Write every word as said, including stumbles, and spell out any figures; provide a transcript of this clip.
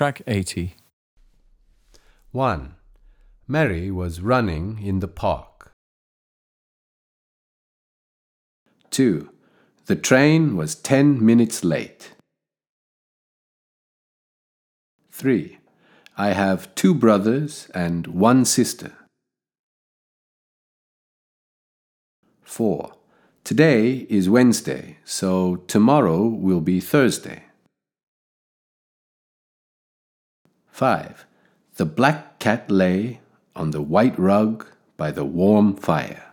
Track eighty. one. Mary was running in the park. two. The train was ten minutes late. three. I have two brothers and one sister. four. Today is Wednesday, so tomorrow will be Thursday. five. The black cat lay on the white rug by the warm fire.